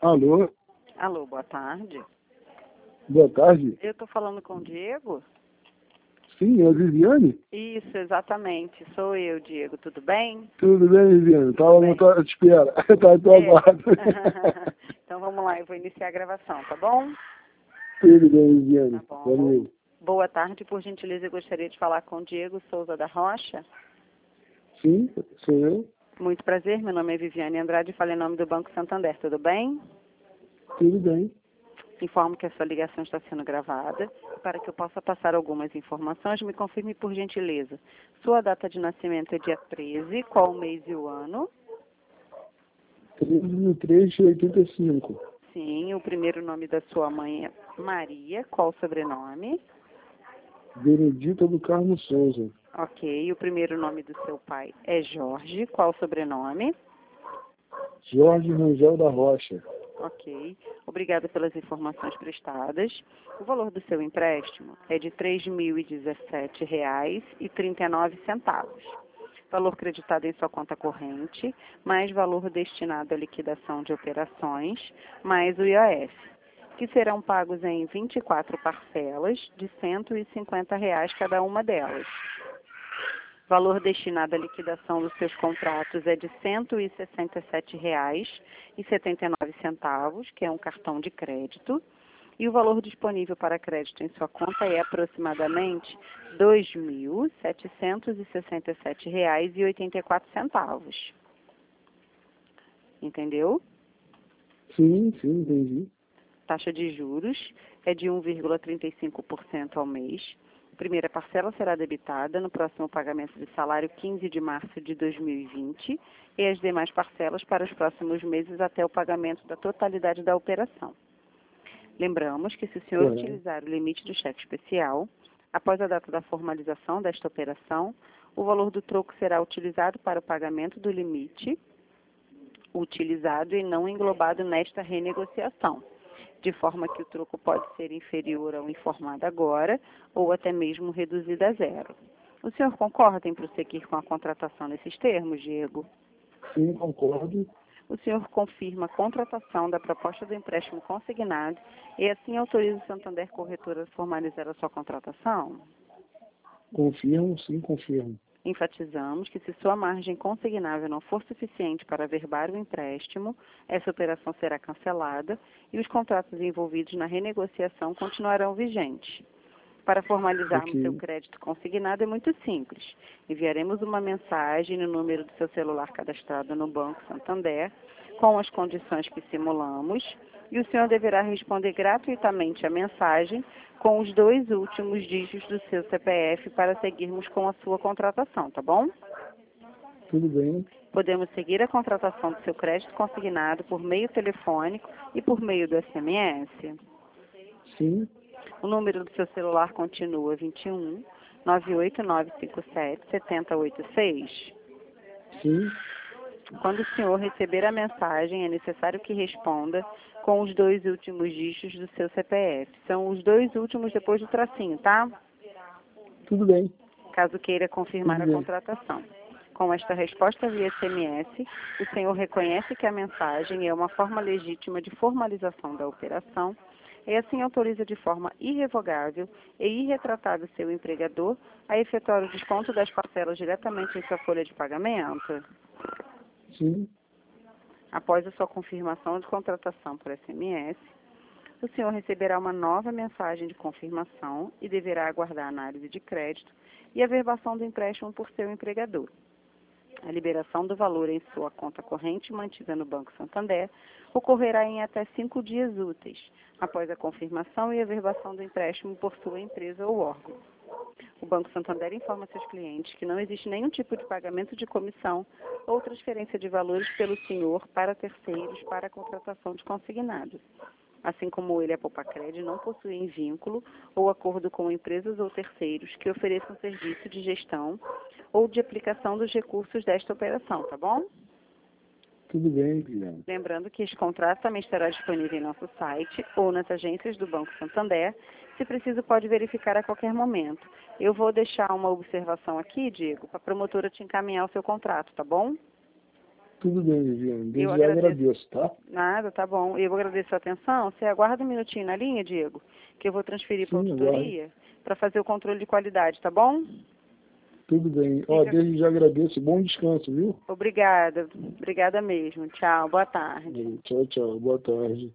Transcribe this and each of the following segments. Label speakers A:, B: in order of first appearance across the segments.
A: Alô,
B: Alô, boa tarde.
A: boa tarde.
B: Eu estou falando com o Diego?
A: Sim, é a Viviane?
B: Isso, exatamente. Sou eu, Diego. Tudo bem?
A: Tudo bem, Viviane? Tava
B: bem.
A: na tua espera, tá no teu aguardo.
B: Então vamos lá, eu vou iniciar a gravação, tá bom?
A: Tudo bem, Viviane.
B: Tá bom.
A: Valeu.
B: Boa tarde, por gentileza, eu gostaria de falar com o Diego Souza da Rocha.
A: Sim, sou eu.
B: Muito prazer, meu nome é Viviane Andrade, falo em nome do Banco Santander, tudo bem?
A: Tudo bem.
B: Informo que a sua ligação está sendo gravada. Para que eu possa passar algumas informações, me confirme por gentileza. Sua data de nascimento é dia 13, qual o mês e o ano?
A: 13.385.
B: Sim, o primeiro nome da sua mãe é Maria, qual o sobrenome?
A: Benedita do Carmo Souza.
B: Ok, o primeiro nome do seu pai é Jorge, qual o sobrenome?
A: Jorge Rangel da Rocha.
B: Ok, obrigada pelas informações prestadas. O valor do seu empréstimo é de R$ 3.017,39. Valor creditado em sua conta corrente, mais valor destinado à liquidação de operações, mais o IOF, que serão pagos em 24 parcelas de R$ 150 cada uma delas. Valor destinado à liquidação dos seus contratos é de R$ 167,79, que é um cartão de crédito, e o valor disponível para crédito em sua conta é aproximadamente R$ 2.767,84. Entendeu?
A: Sim, entendi.
B: Taxa de juros é de 1,35% ao mês. Primeira parcela será debitada no próximo pagamento de salário 15 de março de 2020 e as demais parcelas para os próximos meses até o pagamento da totalidade da operação. Lembramos que se o senhor utilizar o limite do cheque especial, após a data da formalização desta operação, o valor do troco será utilizado para o pagamento do limite utilizado e não englobado nesta renegociação, de forma que o troco pode ser inferior ao informado agora ou até mesmo reduzido a zero. O senhor concorda em prosseguir com a contratação nesses termos, Diego?
A: Sim, concordo.
B: O senhor confirma a contratação da proposta do empréstimo consignado e assim autoriza o Santander Corretora a formalizar a sua contratação?
A: Confirmo, sim, confirmo.
B: Enfatizamos que se sua margem consignável não for suficiente para averbar o empréstimo, essa operação será cancelada e os contratos envolvidos na renegociação continuarão vigentes. Para formalizarmos seu crédito consignado é muito simples. Enviaremos uma mensagem no número do seu celular cadastrado no Banco Santander, com as condições que simulamos, e o senhor deverá responder gratuitamente a mensagem com os 2 últimos dígitos do seu CPF para seguirmos com a sua contratação, tá bom?
A: Tudo bem.
B: Podemos seguir a contratação do seu crédito consignado por meio telefônico e por meio do SMS?
A: Sim.
B: O número do seu celular continua 21 98957 7086.
A: Sim.
B: Quando o senhor receber a mensagem, é necessário que responda com os 2 últimos dígitos do seu CPF. São os 2 últimos depois do tracinho, tá?
A: Tudo bem.
B: Caso queira confirmar a contratação. Com esta resposta via SMS, o senhor reconhece que a mensagem é uma forma legítima de formalização da operação e assim autoriza de forma irrevogável e irretratável seu empregador a efetuar o desconto das parcelas diretamente em sua folha de pagamento?
A: Sim.
B: Após a sua confirmação de contratação por SMS, o senhor receberá uma nova mensagem de confirmação e deverá aguardar a análise de crédito e a averbação do empréstimo por seu empregador. A liberação do valor em sua conta corrente mantida no Banco Santander ocorrerá em até 5 dias úteis, após a confirmação e averbação do empréstimo por sua empresa ou órgão. O Banco Santander informa seus clientes que não existe nenhum tipo de pagamento de comissão ou transferência de valores pelo senhor para terceiros para a contratação de consignados. Assim como ele, a Poupacred não possuem vínculo ou acordo com empresas ou terceiros que ofereçam serviço de gestão ou de aplicação dos recursos desta operação, tá bom?
A: Tudo bem, Guilherme.
B: Lembrando que este contrato também estará disponível em nosso site ou nas agências do Banco Santander. Se preciso, pode verificar a qualquer momento. Eu vou deixar uma observação aqui, Diego, para a promotora te encaminhar o seu contrato, tá bom?
A: Tudo bem, Viviane.
B: Eu
A: Desde já
B: agradeço.
A: agradeço, tá?
B: Nada, tá bom. Eu agradeço a atenção. Você aguarda um minutinho na linha, Diego, que eu vou transferir para a
A: Sim, aguardo.
B: auditoria para fazer o controle de qualidade, tá bom?
A: Tudo bem. Ó, desde já agradeço. Bom descanso, viu?
B: Obrigada. Obrigada mesmo. Tchau. Boa tarde.
A: Tchau, tchau. Boa tarde.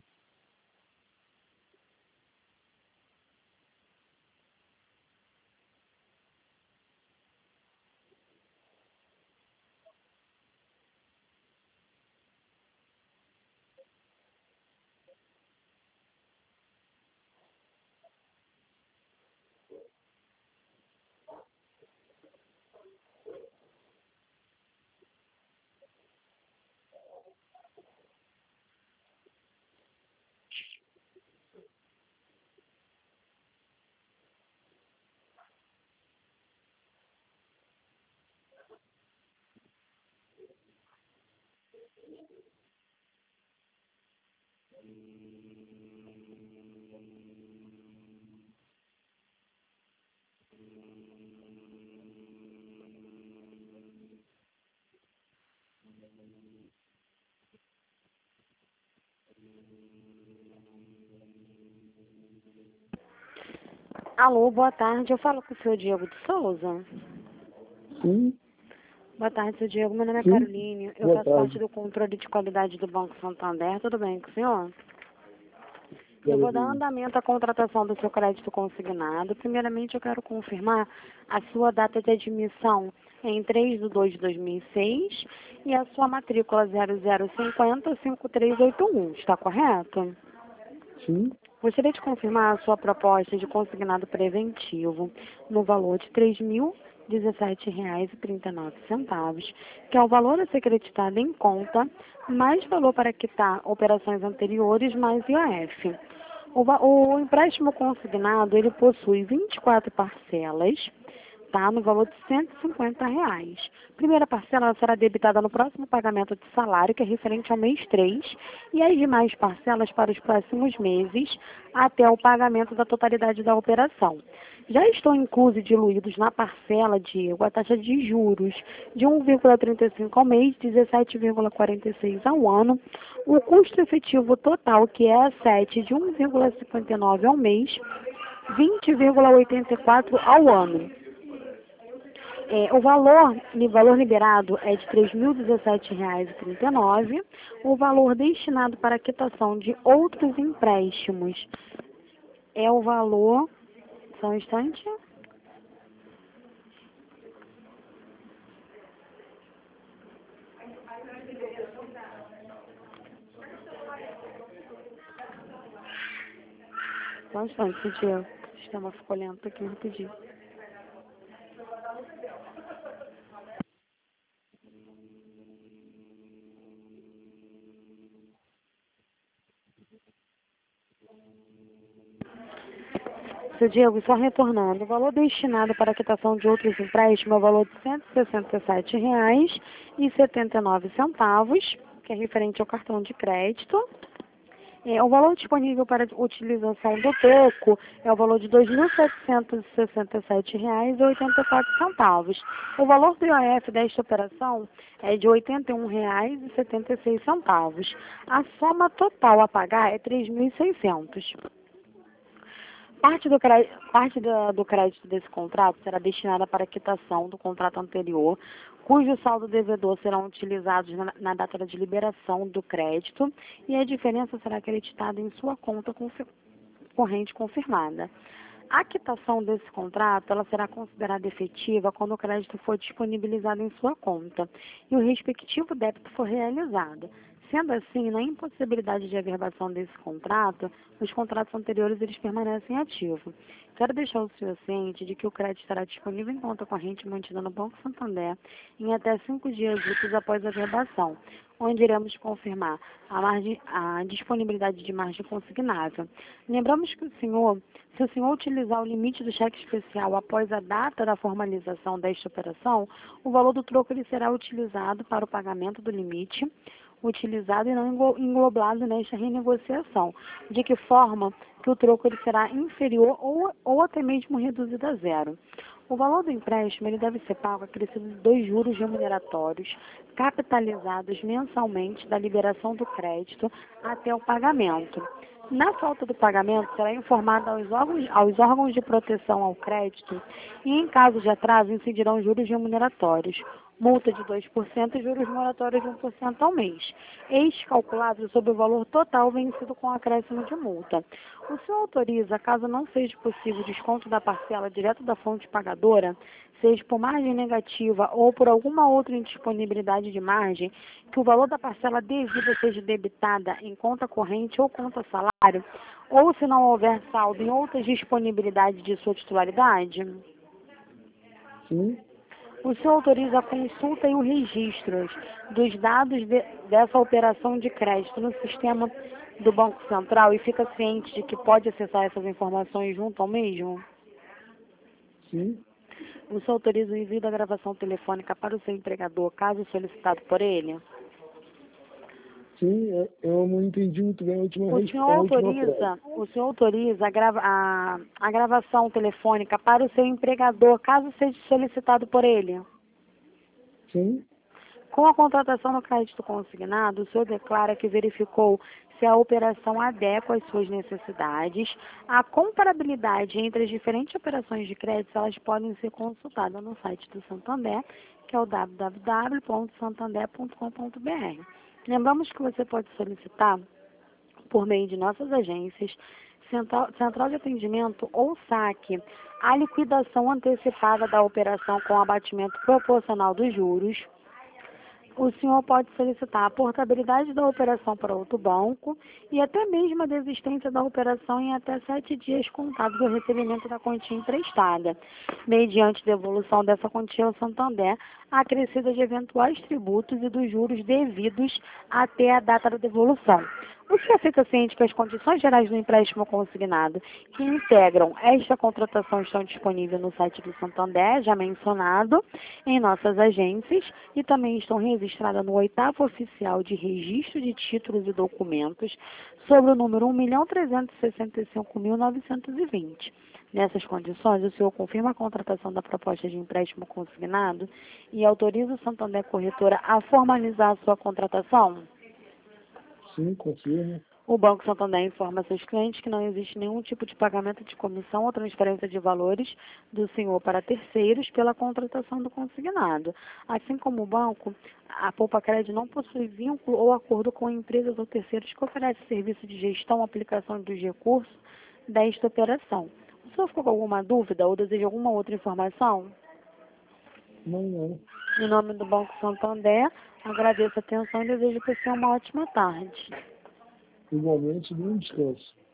C: Alô, boa tarde. Eu falo com o senhor Diego de Souza.
A: Sim,
C: Boa tarde, senhor Diego. Meu nome é
A: sim.
C: Caroline. Eu
A: Boa
C: faço
A: tarde.
C: parte do controle de qualidade do Banco Santander. Tudo bem com o senhor? Eu vou dar
A: Caroline.
C: andamento à contratação do seu crédito consignado. Primeiramente, eu quero confirmar a sua data de admissão em 3/2/2006 e a sua matrícula 0050-5381. Está correto?
A: Sim,
C: Gostaria de confirmar a sua proposta de consignado preventivo no valor de R$ 3.017,39, que é o valor a ser creditado em conta, mais valor para quitar operações anteriores, mais IOF. O empréstimo consignado, ele possui 24 parcelas, tá, no valor de R$ 150. Primeira parcela ela será debitada no próximo pagamento de salário, que é referente ao mês 3, e as demais parcelas para os próximos meses, até o pagamento da totalidade da operação. Já estão inclusos e diluídos na parcela, Diego, a taxa de juros de 1,35 ao mês, 17,46 ao ano, o custo efetivo total, que é a 7, de 1,59 ao mês, 20,84 ao ano. O valor liberado é de R$ 3.017,39. O valor destinado para a quitação de outros empréstimos é o valor... Só um instante. Só um instante, Diego. O sistema ficou lento aqui rapidinho. Seu Diego, só retornando, o valor destinado para a quitação de outros empréstimos é o valor de R$ 167,79, que é referente ao cartão de crédito. O valor disponível para utilização do toco é o valor de R$ 2.767,84. O valor do IOF desta operação é de R$ 81,76. A soma total a pagar é R$ 3.600. Do crédito desse contrato será destinada para a quitação do contrato anterior, cujo saldo devedor serão utilizados na data de liberação do crédito e a diferença será acreditada em sua conta corrente confirmada. A quitação desse contrato ela será considerada efetiva quando o crédito for disponibilizado em sua conta e o respectivo débito for realizado. Sendo assim, na impossibilidade de averbação desse contrato, os contratos anteriores eles permanecem ativos. Quero deixar o senhor ciente de que o crédito estará disponível em conta corrente mantida no Banco Santander em até 5 dias úteis após a averbação, onde iremos confirmar a disponibilidade de margem consignável. Lembramos que se o senhor utilizar o limite do cheque especial após a data da formalização desta operação, o valor do troco ele será utilizado para o pagamento do limite. utilizado e não englobado nesta renegociação, de que forma que o troco ele será inferior ou até mesmo reduzido a zero. O valor do empréstimo ele deve ser pago acrescido de 2 juros remuneratórios capitalizados mensalmente da liberação do crédito até o pagamento. Na falta do pagamento, será informado aos órgãos de proteção ao crédito e, em caso de atraso, incidirão juros remuneratórios, multa de 2% e juros moratórios de 1% ao mês, calculados sobre o valor total vencido com acréscimo de multa. O senhor autoriza, caso não seja possível desconto da parcela direto da fonte pagadora, seja por margem negativa ou por alguma outra indisponibilidade de margem, que o valor da parcela devida seja debitada em conta corrente ou conta salário, ou se não houver saldo em outras disponibilidades de sua titularidade?
A: Sim.
C: O senhor autoriza a consulta e o registro dos dados dessa operação de crédito no sistema do Banco Central e fica ciente de que pode acessar essas informações junto ao mesmo?
A: Sim.
C: O senhor autoriza o envio da gravação telefônica para o seu empregador, caso solicitado por ele?
A: Sim, eu não entendi muito bem a última
C: O senhor autoriza a gravação telefônica para o seu empregador, caso seja solicitado por ele?
A: Sim.
C: Com a contratação no crédito consignado, o senhor declara que verificou se a operação adequa às suas necessidades. A comparabilidade entre as diferentes operações de crédito, elas podem ser consultadas no site do Santander, que é o www.santander.com.br. Lembramos que você pode solicitar, por meio de nossas agências, central de atendimento ou saque, a liquidação antecipada da operação com abatimento proporcional dos juros. O senhor pode solicitar a portabilidade da operação para outro banco e até mesmo a desistência da operação em até 7 dias contados do recebimento da quantia emprestada, mediante devolução dessa quantia ao Santander, acrescida de eventuais tributos e dos juros devidos até a data da devolução. O senhor fica ciente que as condições gerais do empréstimo consignado que integram esta contratação estão disponíveis no site do Santander, já mencionado, em nossas agências, e também estão registradas no 8º Oficial de Registro de Títulos e Documentos, sobre o número 1.365.920. Nessas condições, o senhor confirma a contratação da proposta de empréstimo consignado e autoriza o Santander Corretora a formalizar a sua contratação?
A: Sim, confirmo.
C: O Banco Santander informa seus clientes que não existe nenhum tipo de pagamento de comissão ou transferência de valores do senhor para terceiros pela contratação do consignado. Assim como o banco, a Poupa Crédito não possui vínculo ou acordo com empresas ou terceiros que oferecem serviço de gestão ou aplicação dos recursos desta operação. O senhor ficou com alguma dúvida ou deseja alguma outra informação?
A: Não.
C: Em nome do Banco Santander, agradeço a atenção e desejo que você tenha uma ótima tarde.
A: Igualmente, bom descanso.